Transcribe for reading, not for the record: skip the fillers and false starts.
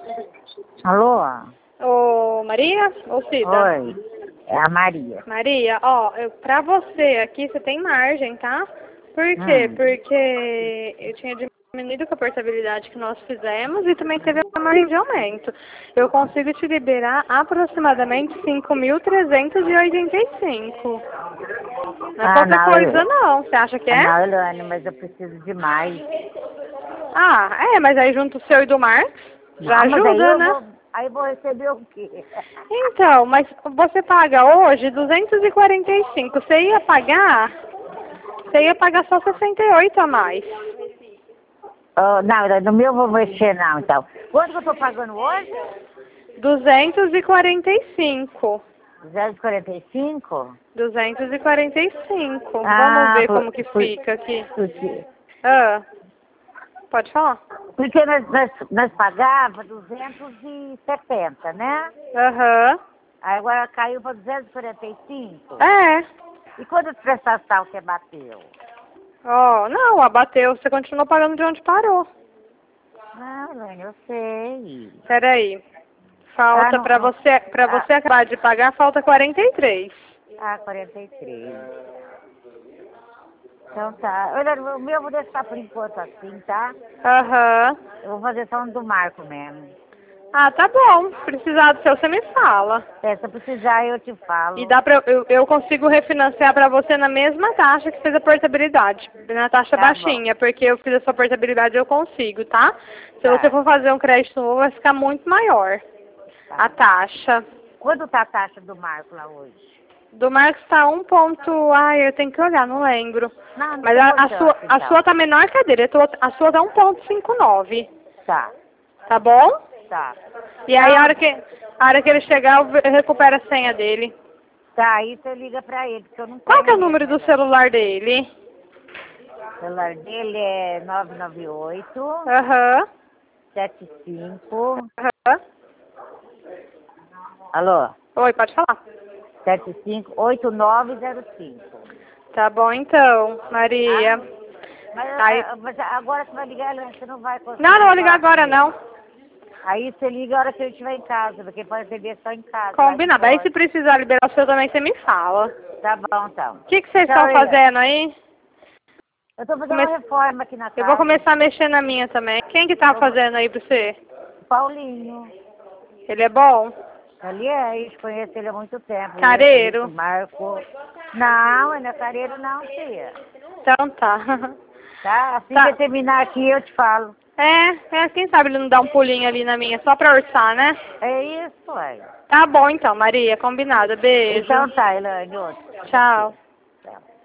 Alô? Ô, Maria? Ou Cida? Oi, é a Maria. Maria, ó, pra você aqui, você tem margem, tá? Por quê? Hum. Porque eu tinha diminuído com a portabilidade que nós fizemos e também teve a margem de aumento. Eu consigo te liberar aproximadamente 5.385. Não é pouca coisa, não. Você acha que é? Não, Eliane, mas eu preciso de mais. Ah, mas aí junto o seu e do Marcos, já Não, mas aí ajuda, né? eu vou receber o quê? Então, mas você paga hoje 245. Você ia pagar só 68 a mais. Oh, não, no meu eu vou mexer não, então. Quanto que eu tô pagando hoje? 245. 245? 245. Vamos Ah, ver como que fica aqui. porque, Ah, pode falar? porque nós pagava 270, né? Aham. Aí agora caiu para 245. É. E quando a prestação que bateu? Ó, não, abateu. Você continuou pagando de onde parou. Não, Eliane, eu sei. Peraí. Falta, Não, pra não. você acabar de pagar, falta 43. 43. Então tá. Olha, o meu eu vou deixar por enquanto assim, tá? Aham. Eu vou fazer só um do Marco mesmo. Ah, tá bom. Se precisar do seu, você me fala. Se eu precisar, eu te falo. E dá pra, eu consigo refinanciar pra você na mesma taxa que fez a portabilidade. Na taxa Tá bom. baixinha, porque eu fiz a sua portabilidade eu consigo, tá? Se Tá. você for fazer um crédito novo, vai ficar muito maior. Tá. A taxa. Quanto tá a taxa do Marco lá hoje? Do Marcos tá 1 ponto... Ai, eu tenho que olhar, não lembro. Não, Mas não a importa, sua tá menor que a dele. A sua tá 1,59. Tá, Tá bom? tá. E aí, Não. a hora que ele chegar, eu recupero a senha dele. Tá, aí você liga pra ele, porque eu não tenho. Qual que é o número mesmo, do celular dele? O celular dele é 998 Aham. 75. Aham. Alô? Oi, pode falar. 758905. Tá bom então, Maria. Aí... Mas agora você vai ligar, você não vai conseguir. Não vou ligar falar agora comigo. não. Aí você liga a hora que eu estiver em casa, porque pode receber só em casa. Combinado. Aí se precisar liberar o seu também, você me fala. Tá bom, então. O que vocês Tchau, estão Eliane. fazendo aí? Eu tô fazendo uma reforma aqui na casa. Eu vou começar a mexer na minha também. Quem que tá fazendo aí pra você? Paulinho. Ele é bom? Aliás, conheço ele há muito tempo. Careiro? O Marco. Não, ele não é careiro não, tia. Então tá. Tá? Assim Tá. que eu terminar aqui, eu te falo. Quem sabe ele não dá um pulinho ali na minha, só pra orçar, né? É isso, aí. Tá bom então, Maria, combinado. Beijo. Então tá, Elaine, outro. Tchau. Tchau.